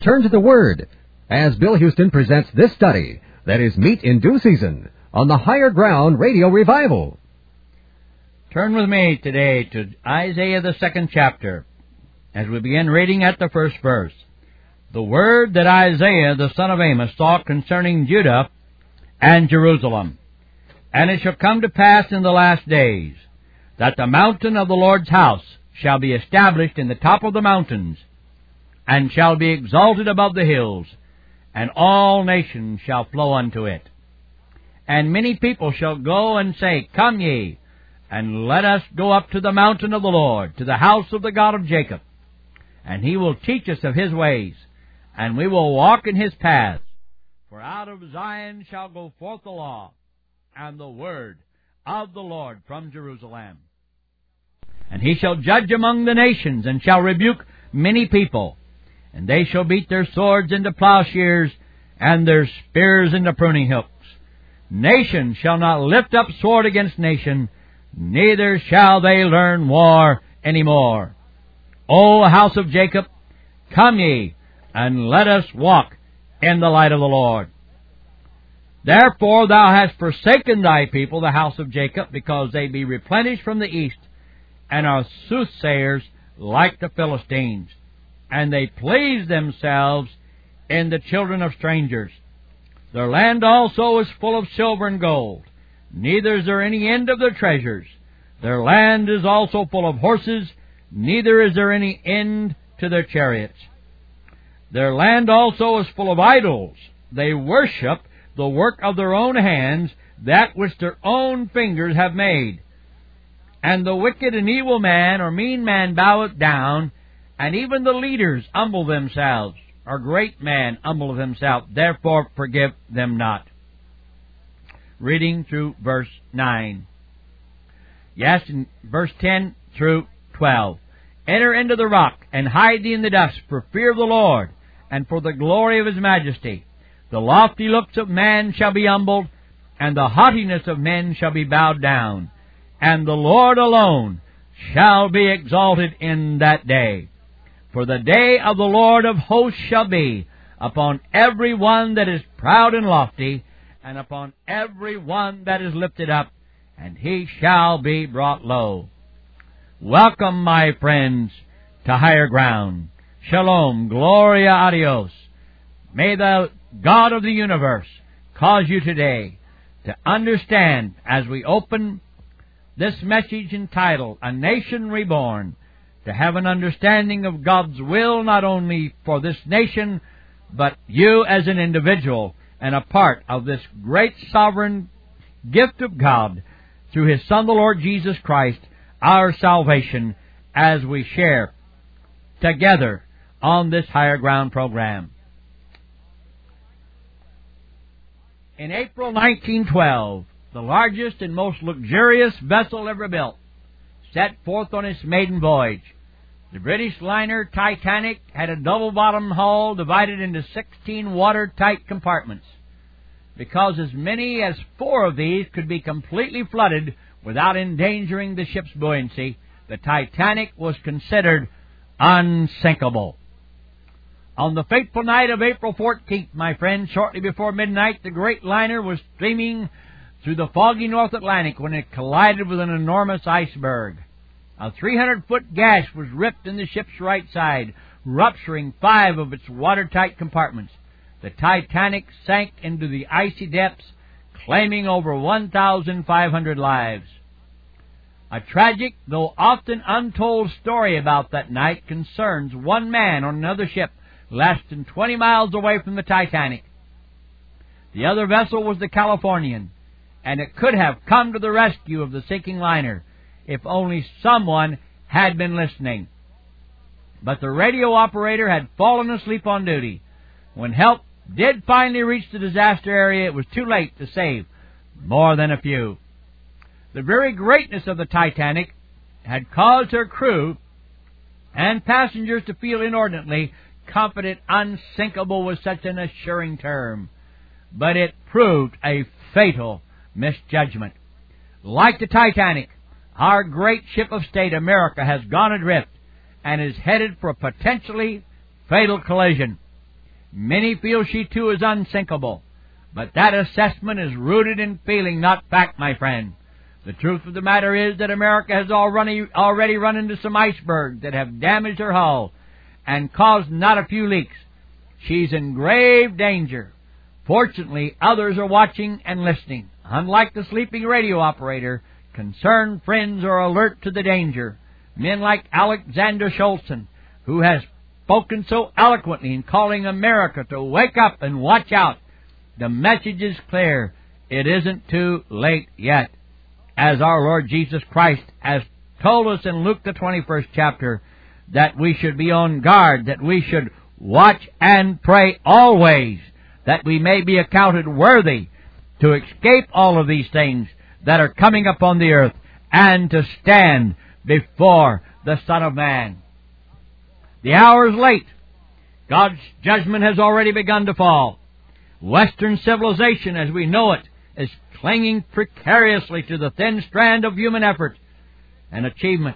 Turn to the Word as Bill Houston presents this study that is meat in due season on the Higher Ground Radio Revival. Turn with me today to Isaiah, the 2nd chapter, as we begin reading at the first verse. The word that Isaiah, the son of Amos, saw concerning Judah and Jerusalem. And it shall come to pass in the last days, that the mountain of the Lord's house shall be established in the top of the mountains, and shall be exalted above the hills, and all nations shall flow unto it. And many people shall go and say, Come ye, and let us go up to the mountain of the Lord, to the house of the God of Jacob. And he will teach us of his ways, and we will walk in his paths. For out of Zion shall go forth the law, and the word of the Lord from Jerusalem. And he shall judge among the nations, and shall rebuke many people. And they shall beat their swords into plowshares, and their spears into pruning hooks. Nation shall not lift up sword against nation, neither shall they learn war any more. O house of Jacob, come ye, and let us walk in the light of the Lord. Therefore thou hast forsaken thy people, the house of Jacob, because they be replenished from the east, and are soothsayers like the Philistines. And they please themselves in the children of strangers. Their land also is full of silver and gold, neither is there any end of their treasures. Their land is also full of horses, neither is there any end to their chariots. Their land also is full of idols. They worship the work of their own hands, that which their own fingers have made. And the wicked and evil man or mean man boweth down, and even the leaders humble themselves, or great man humbleth himself. Therefore forgive them not. Reading through verse 9. Yes, in verse 10 through 12. Enter into the rock, and hide thee in the dust, for fear of the Lord, and for the glory of his majesty. The lofty looks of man shall be humbled, and the haughtiness of men shall be bowed down. And the Lord alone shall be exalted in that day. For the day of the Lord of hosts shall be upon every one that is proud and lofty, and upon every one that is lifted up, and he shall be brought low. Welcome, my friends, to Higher Ground. Shalom, Gloria, Adios. May the God of the universe cause you today to understand, as we open this message entitled, A Nation Reborn, to have an understanding of God's will not only for this nation, but you as an individual and a part of this great sovereign gift of God through His Son, the Lord Jesus Christ, our salvation, as we share together on this Higher Ground program. In April 1912, the largest and most luxurious vessel ever built set forth on its maiden voyage. The British liner Titanic had a double-bottom hull divided into 16 watertight compartments. Because as many as 4 of these could be completely flooded without endangering the ship's buoyancy, the Titanic was considered unsinkable. On the fateful night of April 14th, my friends, shortly before midnight, the great liner was steaming through the foggy North Atlantic when it collided with an enormous iceberg. A 300-foot gash was ripped in the ship's right side, rupturing 5 of its watertight compartments. The Titanic sank into the icy depths, claiming over 1,500 lives. A tragic, though often untold story about that night concerns one man on another ship less than 20 miles away from the Titanic. The other vessel was the Californian, and it could have come to the rescue of the sinking liner if only someone had been listening. But the radio operator had fallen asleep on duty. When help did finally reach the disaster area, it was too late to save more than a few. The very greatness of the Titanic had caused her crew and passengers to feel inordinately confident. Unsinkable was such an assuring term, but it proved a fatal misjudgment. Like the Titanic, our great ship of state, America, has gone adrift and is headed for a potentially fatal collision. Many feel she too is unsinkable. But that assessment is rooted in feeling, not fact, my friend. The truth of the matter is that America has already run into some icebergs that have damaged her hull and caused not a few leaks. She's in grave danger. Fortunately, others are watching and listening. Unlike the sleeping radio operator, concerned friends are alert to the danger. Men like Alexander Scholzen, who has spoken so eloquently in calling America to wake up and watch out. The message is clear. It isn't too late yet. As our Lord Jesus Christ has told us in Luke the 21st chapter, that we should be on guard, that we should watch and pray always, that we may be accounted worthy to escape all of these things that are coming upon the earth, and to stand before the Son of Man. The hour is late. God's judgment has already begun to fall. Western civilization, as we know it, is clinging precariously to the thin strand of human effort and achievement.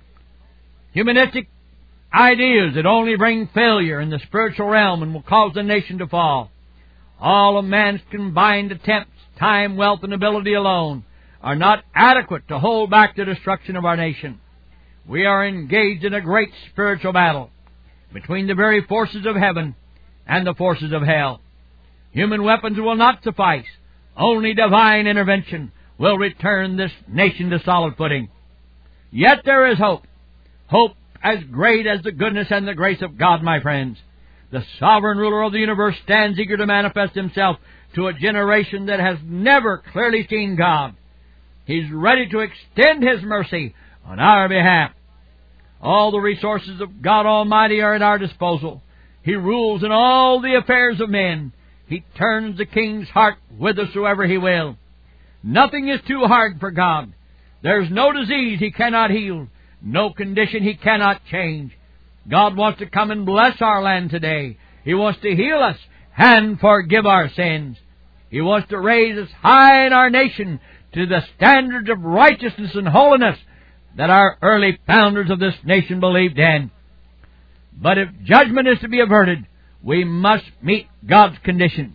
Humanistic ideas that only bring failure in the spiritual realm and will cause the nation to fall. All of man's combined attempts, time, wealth, and ability alone, are not adequate to hold back the destruction of our nation. We are engaged in a great spiritual battle between the very forces of heaven and the forces of hell. Human weapons will not suffice. Only divine intervention will return this nation to solid footing. Yet there is hope. Hope as great as the goodness and the grace of God, my friends. The sovereign ruler of the universe stands eager to manifest himself to a generation that has never clearly seen God. He's ready to extend His mercy on our behalf. All the resources of God Almighty are at our disposal. He rules in all the affairs of men. He turns the king's heart whithersoever He will. Nothing is too hard for God. There's no disease He cannot heal, no condition He cannot change. God wants to come and bless our land today. He wants to heal us and forgive our sins. He wants to raise us high in our nation to the standards of righteousness and holiness that our early founders of this nation believed in. But if judgment is to be averted, we must meet God's condition.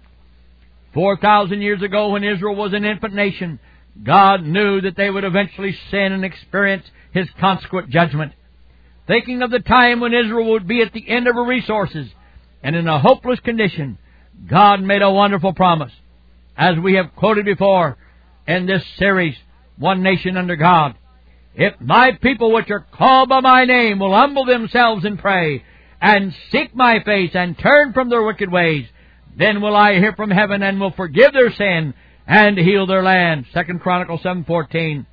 4,000 years ago, when Israel was an infant nation, God knew that they would eventually sin and experience His consequent judgment. Thinking of the time when Israel would be at the end of her resources and in a hopeless condition, God made a wonderful promise. As we have quoted before in this series, One Nation Under God, if my people which are called by my name will humble themselves and pray, and seek my face, and turn from their wicked ways, then will I hear from heaven, and will forgive their sin, and heal their land. 2 Chronicles 7:14.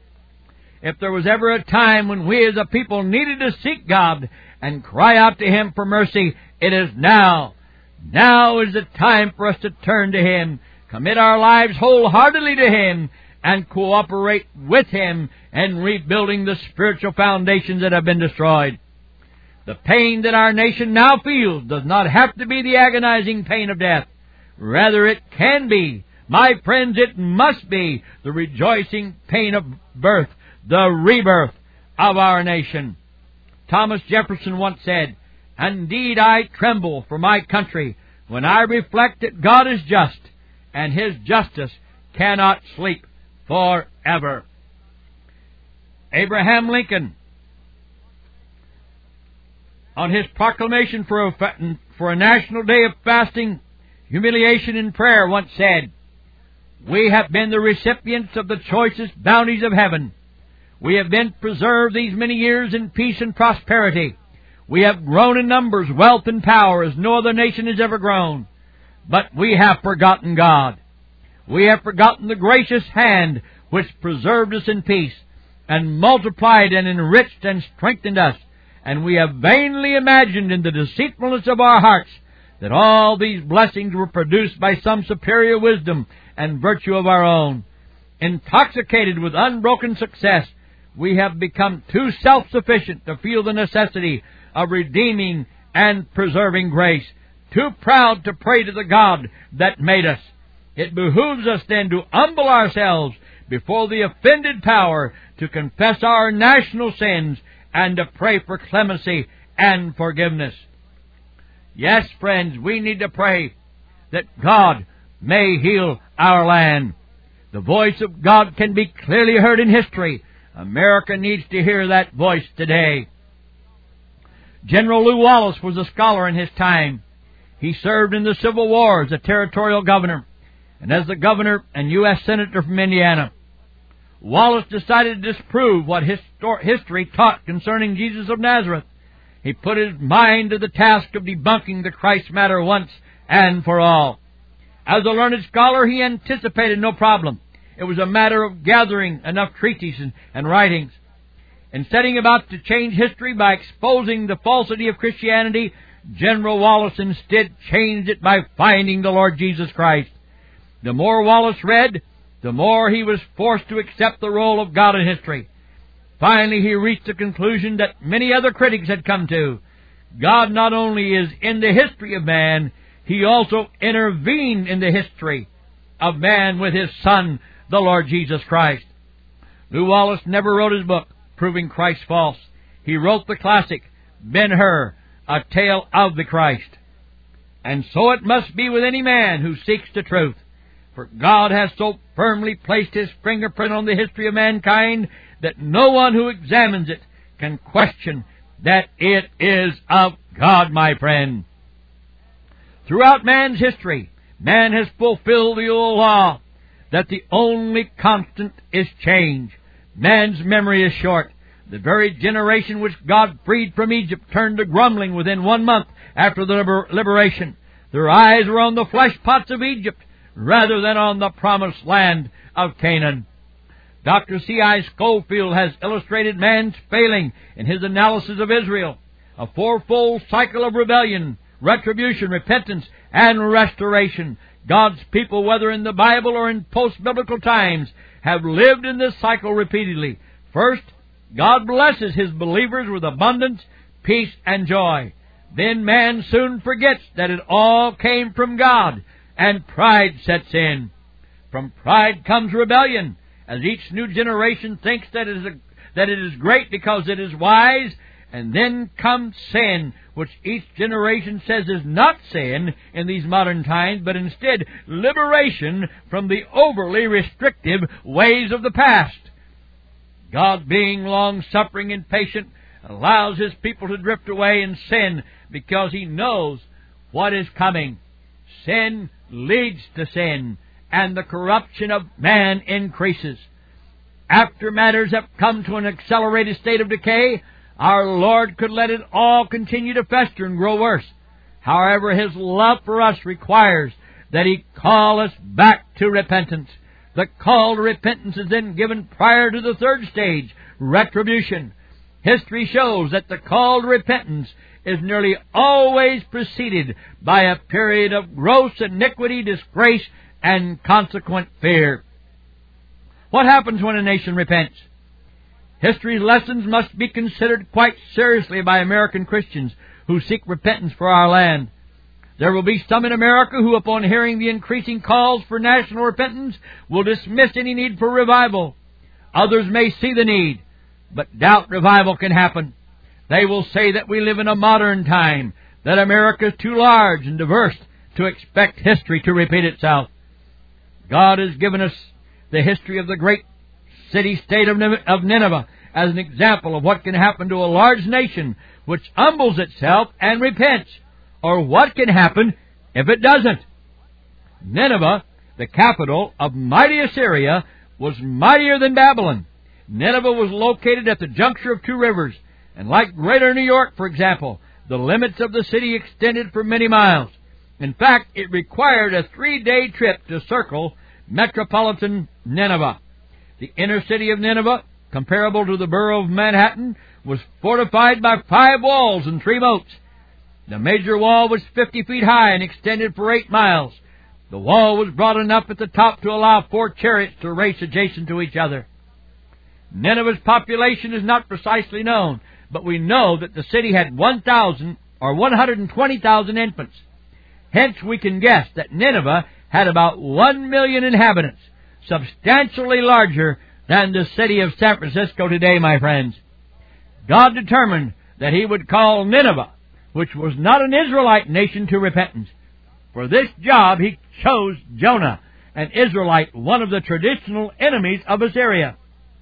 If there was ever a time when we as a people needed to seek God and cry out to Him for mercy, it is now. Now is the time for us to turn to Him, commit our lives wholeheartedly to Him, and cooperate with Him in rebuilding the spiritual foundations that have been destroyed. The pain that our nation now feels does not have to be the agonizing pain of death. Rather, it can be, my friends, it must be the rejoicing pain of birth, the rebirth of our nation. Thomas Jefferson once said, "Indeed, I tremble for my country when I reflect that God is just, and His justice cannot sleep forever." Abraham Lincoln, on his proclamation for a national day of fasting, humiliation, and prayer, once said, "We have been the recipients of the choicest bounties of heaven. We have been preserved these many years in peace and prosperity. We have grown in numbers, wealth, and power as no other nation has ever grown. But we have forgotten God. We have forgotten the gracious hand which preserved us in peace, and multiplied and enriched and strengthened us. And we have vainly imagined in the deceitfulness of our hearts that all these blessings were produced by some superior wisdom and virtue of our own. Intoxicated with unbroken success, we have become too self-sufficient to feel the necessity of redeeming and preserving grace, too proud to pray to the God that made us. It behooves us then to humble ourselves before the offended power, to confess our national sins, and to pray for clemency and forgiveness. Yes, friends, we need to pray that God may heal our land. The voice of God can be clearly heard in history. America needs to hear that voice today. General Lew Wallace was a scholar in his time. He served in the Civil War as a territorial governor and as the governor and U.S. Senator from Indiana. Wallace decided to disprove what history taught concerning Jesus of Nazareth. He put his mind to the task of debunking the Christ matter once and for all. As a learned scholar, he anticipated no problem. It was a matter of gathering enough treatises and writings. In setting about to change history by exposing the falsity of Christianity, General Wallace instead changed it by finding the Lord Jesus Christ. The more Wallace read, the more he was forced to accept the role of God in history. Finally, he reached the conclusion that many other critics had come to. God not only is in the history of man, He also intervened in the history of man with His Son, the Lord Jesus Christ. Lew Wallace never wrote his book, proving Christ false. He wrote the classic, Ben-Hur, A Tale of the Christ. And so it must be with any man who seeks the truth. For God has so firmly placed His fingerprint on the history of mankind that no one who examines it can question that it is of God, my friend. Throughout man's history, man has fulfilled the old law that the only constant is change. Man's memory is short. The very generation which God freed from Egypt turned to grumbling within 1 month after the liberation. Their eyes were on the flesh pots of Egypt rather than on the promised land of Canaan. Dr. C.I. Scofield has illustrated man's failing in his analysis of Israel, a fourfold cycle of rebellion, retribution, repentance, and restoration. God's people, whether in the Bible or in post-biblical times, have lived in this cycle repeatedly. First, God blesses His believers with abundance, peace, and joy. Then man soon forgets that it all came from God, and pride sets in. From pride comes rebellion, as each new generation thinks that it is great because it is wise, and then comes sin, which each generation says is not sin in these modern times, but instead liberation from the overly restrictive ways of the past. God, being long-suffering and patient, allows His people to drift away in sin because He knows what is coming. Sin leads to sin, and the corruption of man increases. After matters have come to an accelerated state of decay, our Lord could let it all continue to fester and grow worse. However, His love for us requires that He call us back to repentance. The call to repentance is then given prior to the third stage, retribution. History shows that the call to repentance is nearly always preceded by a period of gross iniquity, disgrace, and consequent fear. What happens when a nation repents? History's lessons must be considered quite seriously by American Christians who seek repentance for our land. There will be some in America who, upon hearing the increasing calls for national repentance, will dismiss any need for revival. Others may see the need, but doubt revival can happen. They will say that we live in a modern time, that America is too large and diverse to expect history to repeat itself. God has given us the history of the great city-state of Nineveh as an example of what can happen to a large nation which humbles itself and repents, or what can happen if it doesn't. Nineveh, the capital of mighty Assyria, was mightier than Babylon. Nineveh was located at the juncture of two rivers, and like Greater New York, for example, the limits of the city extended for many miles. In fact, it required a 3-day trip to circle metropolitan Nineveh. The inner city of Nineveh, comparable to the borough of Manhattan, was fortified by 5 walls and 3 moats. The major wall was 50 feet high and extended for 8 miles. The wall was broad enough at the top to allow 4 chariots to race adjacent to each other. Nineveh's population is not precisely known, but we know that the city had 1,000 or 120,000 infants. Hence we can guess that Nineveh had about 1 million inhabitants, substantially larger than the city of San Francisco today, my friends. God determined that He would call Nineveh which was not an Israelite nation, to repentance. For this job he chose Jonah, an Israelite, one of the traditional enemies of Assyria.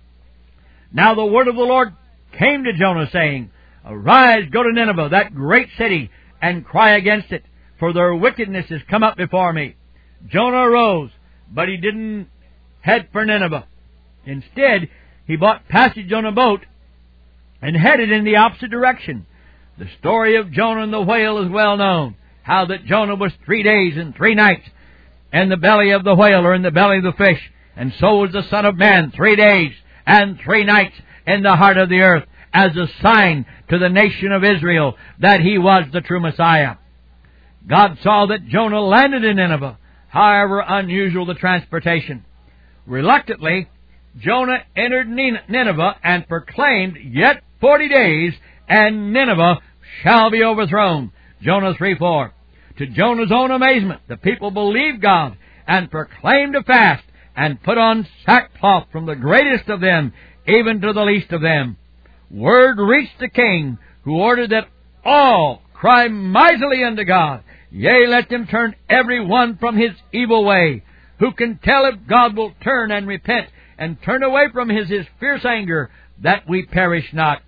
Now the word of the Lord came to Jonah, saying, Arise, go to Nineveh, that great city, and cry against it, for their wickedness has come up before me. Jonah arose, but he didn't head for Nineveh. Instead, he bought passage on a boat and headed in the opposite direction. The story of Jonah and the whale is well known, how that Jonah was 3 days and 3 nights in the belly of the whale, or in the belly of the fish, and so was the Son of Man 3 days and 3 nights in the heart of the earth, as a sign to the nation of Israel that he was the true Messiah. God saw that Jonah landed in Nineveh, however unusual the transportation. Reluctantly, Jonah entered Nineveh and proclaimed, Yet 40 days, and Nineveh shall be overthrown. Jonah 3:4. To Jonah's own amazement, the people believed God and proclaimed a fast and put on sackcloth, from the greatest of them even to the least of them. Word reached the king, who ordered that all cry mightily unto God. Yea, let them turn every one from his evil way. Who can tell if God will turn and repent and turn away from his fierce anger, that we perish not?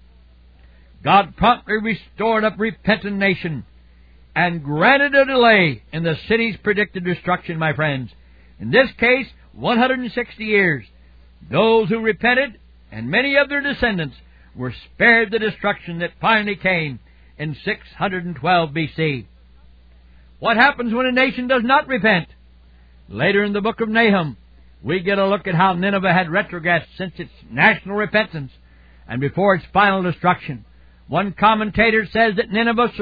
God promptly restored a repentant nation and granted a delay in the city's predicted destruction, my friends. In this case, 160 years. Those who repented, and many of their descendants, were spared the destruction that finally came in 612 BC. What happens when a nation does not repent? Later in the book of Nahum, we get a look at how Nineveh had retrogressed since its national repentance and before its final destruction. One commentator says that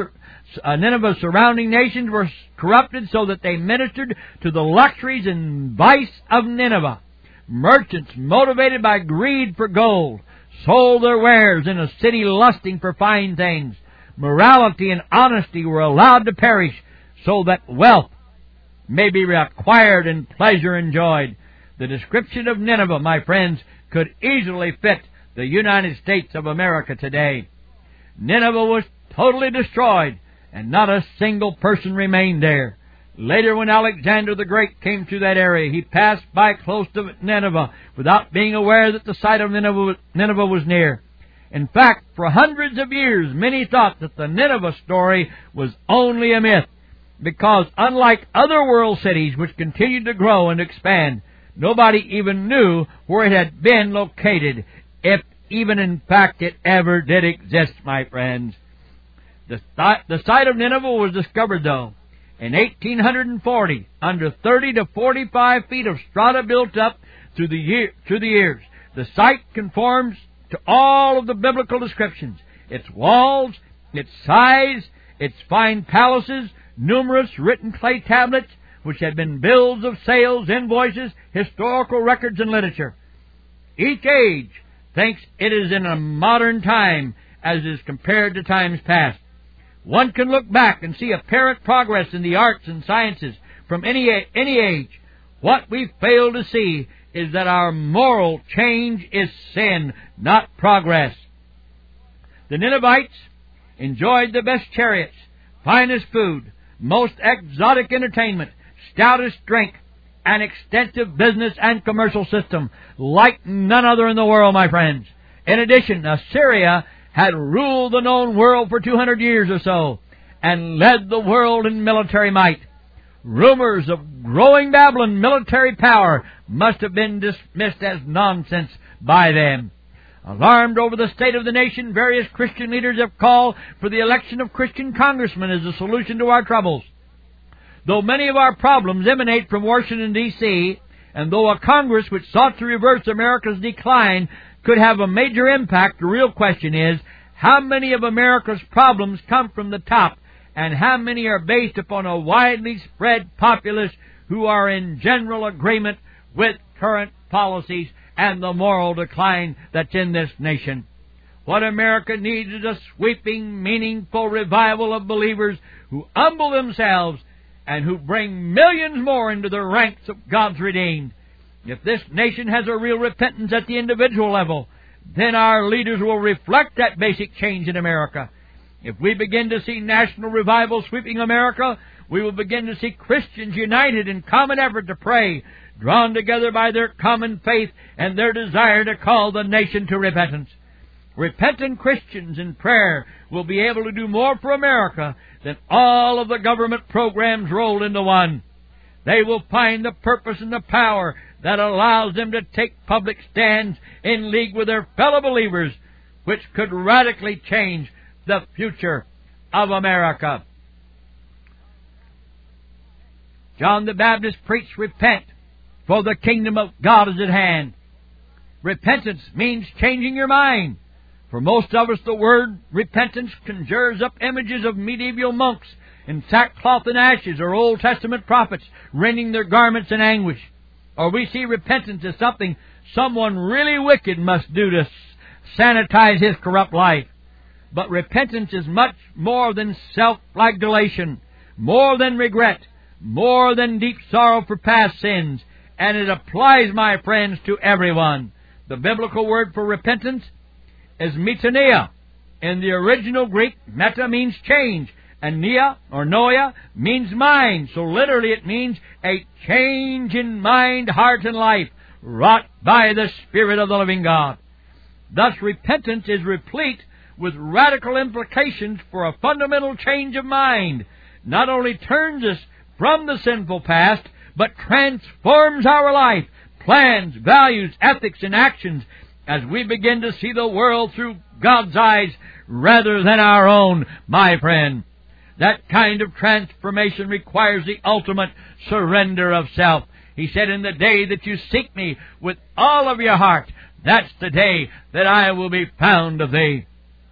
Nineveh's surrounding nations were corrupted so that they ministered to the luxuries and vice of Nineveh. Merchants, motivated by greed for gold, sold their wares in a city lusting for fine things. Morality and honesty were allowed to perish so that wealth may be acquired and pleasure enjoyed. The description of Nineveh, my friends, could easily fit the United States of America today. Nineveh was totally destroyed, and not a single person remained there. Later, when Alexander the Great came through that area, he passed by close to Nineveh without being aware that the site of Nineveh was near. In fact, for hundreds of years, many thought that the Nineveh story was only a myth, because unlike other world cities which continued to grow and expand, nobody even knew where it had been located, if even in fact it ever did exist, my friends. The site of Nineveh was discovered, though, in 1840, under 30 to 45 feet of strata built up through the years. The site conforms to all of the biblical descriptions. Its walls, its size, its fine palaces, numerous written clay tablets, which had been bills of sales, invoices, historical records, and literature. Each age thinks it is in a modern time as is compared to times past. One can look back and see apparent progress in the arts and sciences from any age. What we fail to see is that our moral change is sin, not progress. The Ninevites enjoyed the best chariots, finest food, most exotic entertainment, stoutest drink, an extensive business and commercial system like none other in the world, my friends. In addition, Assyria had ruled the known world for 200 years or so and led the world in military might. Rumors of growing Babylon military power must have been dismissed as nonsense by them. Alarmed over the state of the nation, various Christian leaders have called for the election of Christian congressmen as a solution to our troubles. Though many of our problems emanate from Washington, D.C., and though a Congress which sought to reverse America's decline could have a major impact, the real question is, how many of America's problems come from the top, and how many are based upon a widely spread populace who are in general agreement with current policies and the moral decline that's in this nation? What America needs is a sweeping, meaningful revival of believers who humble themselves and who bring millions more into the ranks of God's redeemed. If this nation has a real repentance at the individual level, then our leaders will reflect that basic change in America. If we begin to see national revival sweeping America, we will begin to see Christians united in common effort to pray, drawn together by their common faith and their desire to call the nation to repentance. Repentant Christians in prayer will be able to do more for America than all of the government programs rolled into one. They will find the purpose and the power that allows them to take public stands in league with their fellow believers, which could radically change the future of America. John the Baptist preached, "Repent, for the kingdom of God is at hand." Repentance means changing your mind. For most of us, the word repentance conjures up images of medieval monks in sackcloth and ashes, or Old Testament prophets rending their garments in anguish. Or we see repentance as something someone really wicked must do to sanitize his corrupt life. But repentance is much more than self-flagellation, more than regret, more than deep sorrow for past sins, and it applies, my friends, to everyone. The biblical word for repentance is metanoia. In the original Greek, meta means change, and nea, or noia, means mind. So literally it means a change in mind, heart, and life, wrought by the Spirit of the living God. Thus, repentance is replete with radical implications for a fundamental change of mind. Not only turns us from the sinful past, but transforms our life, plans, values, ethics, and actions as we begin to see the world through God's eyes rather than our own, my friend. That kind of transformation requires the ultimate surrender of self. He said, "In the day that you seek me with all of your heart, that's the day that I will be found of thee."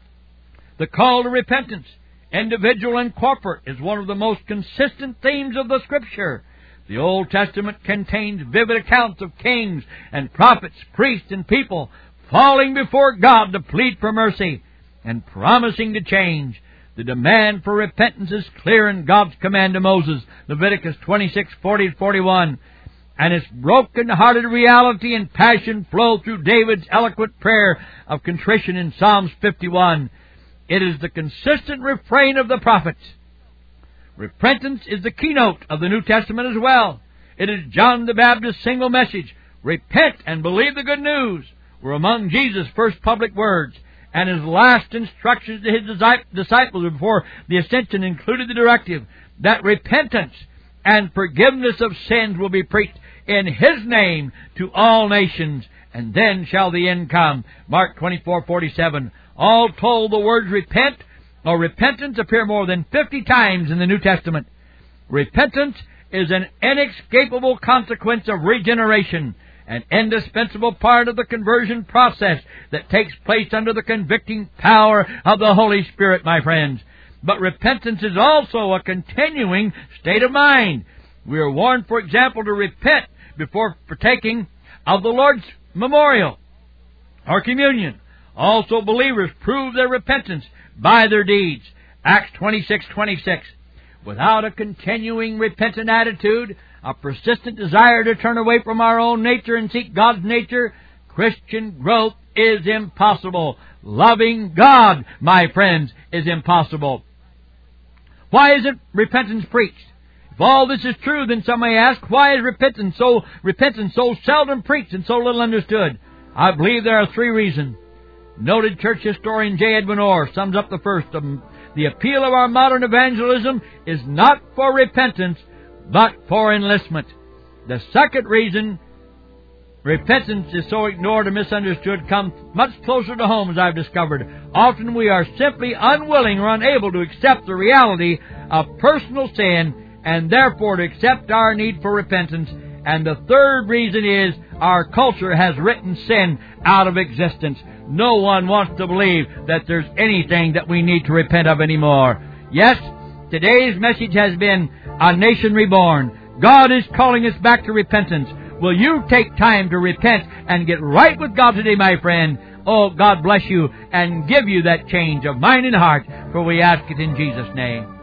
The call to repentance, individual and corporate, is one of the most consistent themes of the Scripture. The Old Testament contains vivid accounts of kings and prophets, priests, and people falling before God to plead for mercy and promising to change. The demand for repentance is clear in God's command to Moses, Leviticus 26:40-41, and its broken-hearted reality and passion flow through David's eloquent prayer of contrition in Psalms 51. It is the consistent refrain of the prophets. Repentance is the keynote of the New Testament as well. It is John the Baptist's single message, "Repent and believe the good news," were among Jesus' first public words, and his last instructions to his disciples before the ascension included the directive that repentance and forgiveness of sins will be preached in His name to all nations, and then shall the end come. Mark 24:47. All told, the words repent or repentance appear more than 50 times in the New Testament. Repentance is an inescapable consequence of regeneration, an indispensable part of the conversion process that takes place under the convicting power of the Holy Spirit, my friends. But repentance is also a continuing state of mind. We are warned, for example, to repent before partaking of the Lord's memorial or communion. Also, believers prove their repentance by their deeds. Acts 26:26. Without a continuing repentant attitude, a persistent desire to turn away from our own nature and seek God's nature, Christian growth is impossible. Loving God, my friends, is impossible. Why isn't repentance preached? If all this is true, then some may ask, why is repentance so seldom preached and so little understood? I believe there are 3 reasons. Noted church historian J. Edwin Orr sums up the first. The appeal of our modern evangelism is not for repentance, but for enlistment. The second reason repentance is so ignored and misunderstood comes much closer to home, as I've discovered. Often we are simply unwilling or unable to accept the reality of personal sin and therefore to accept our need for repentance. And the third reason is our culture has written sin out of existence. No one wants to believe that there's anything that we need to repent of anymore. Yes, today's message has been a nation reborn. God is calling us back to repentance. Will you take time to repent and get right with God today, my friend? Oh, God bless you and give you that change of mind and heart, for we ask it in Jesus' name.